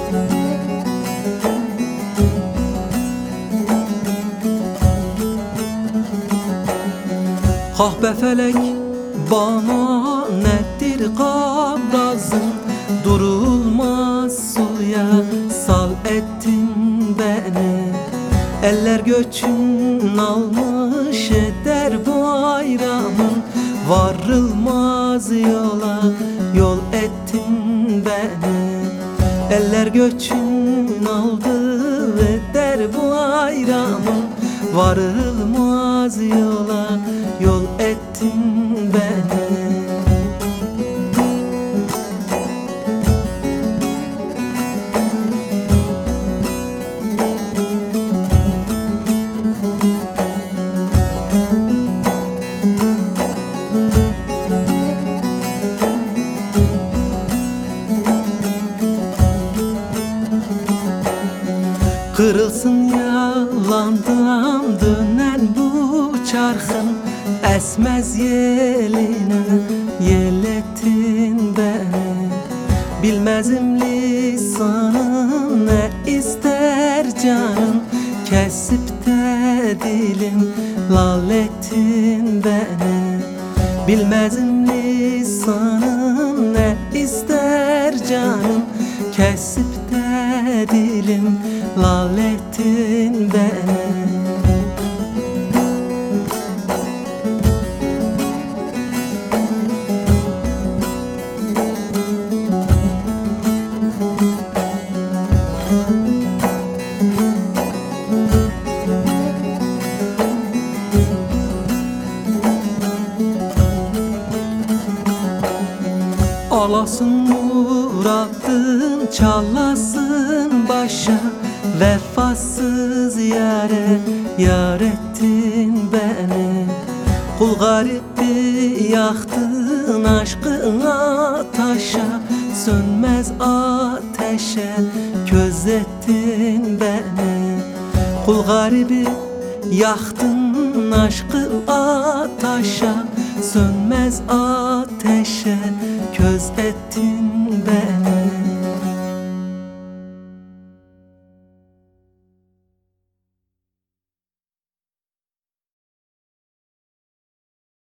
Kahpe felek bana nedir kabrazım, durulmaz suya sal ettin beni. Eller göçün almış eder bayramın, varılmaz yola yol ettin beni. Eller göçün aldı eder bayramın, varılmaz yola yol ettin beni. Kırılsın yalandan dönen bu çarkın, esmez yeline yel ettin beni. Bilmezim lisanın ne ister canın, kesip de dilim lal ettin beni. Bilmezim lisanın ne ister canın, kesip de dilim lal ettin beni. Alasın muradın, çalasın başa, vefasız yare yar ettin beni. Kul garibi yaktın aşkına taşa, sönmez ateşe köz ettin beni. Kul garibi yaktın aşkına taşa, sönmez ateşe köz ettin beni.